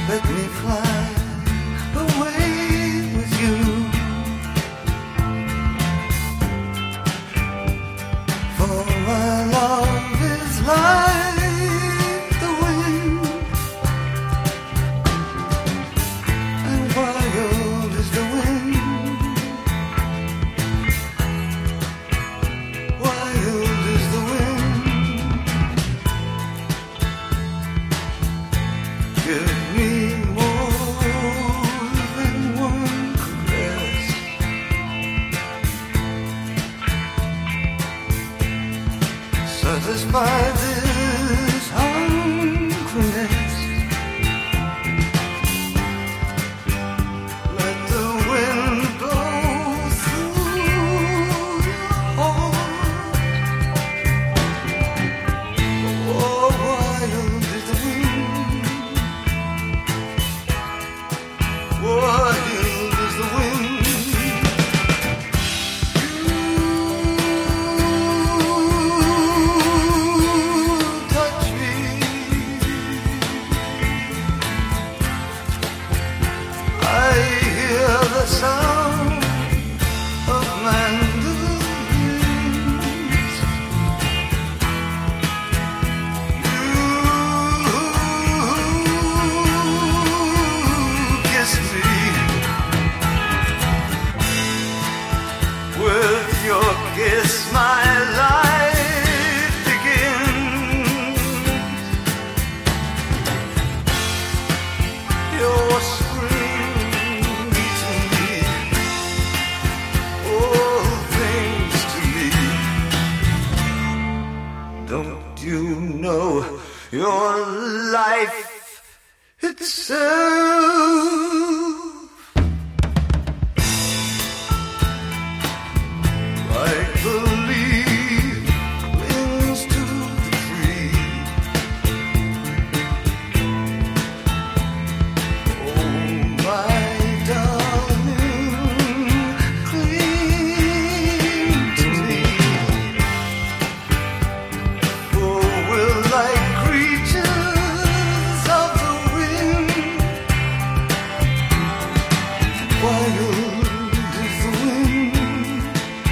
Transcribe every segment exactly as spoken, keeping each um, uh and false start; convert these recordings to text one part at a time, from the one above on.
Let me fly away with you. For my love is like the wind, and wild is the wind. Wild is the wind. Give me more than one caress. Satisfy this hungriness. Let the wind blow through your heart. Oh, wild is the wind. Wild is the wind. You touch me. I hear the sound of mandolins. You kiss me with your kiss. My life begins. Your spring to me, all things to me. Don't you know your life itself? Like the leaf clings to the tree. Oh, my darling, cling to me. For we're like creatures of the wind. Wild is the wind.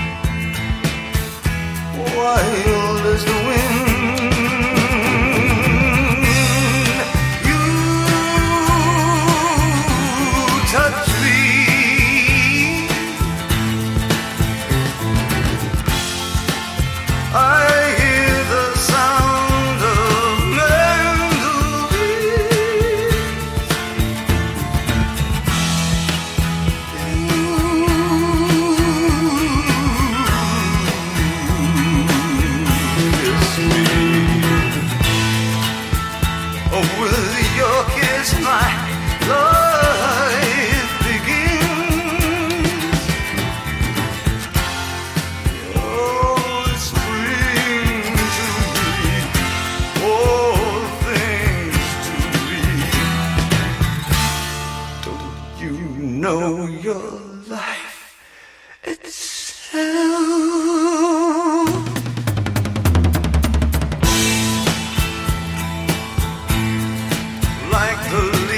Wild is the wind. You touch me. I hear the sound of mandolins. Kiss me. Oh, with your kiss, my life begins. Oh, spring to me, all things to me. Don't you know your life itself? Like the